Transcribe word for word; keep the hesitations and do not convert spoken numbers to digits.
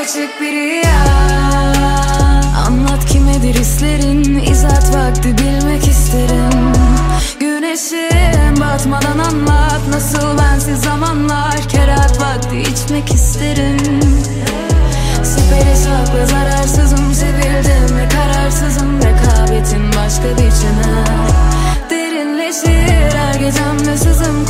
açık bir rüya. Anlat kimedir hislerin, izat vakti bilmek isterim. Güneşim batmadan anlat, nasıl bensiz zamanlar. Kerat vakti içmek isterim. Süper hesapla zararsızım, sevildim ve kararsızım. Rekabetin başka bir çene. Derinleşir her gecemde sızım,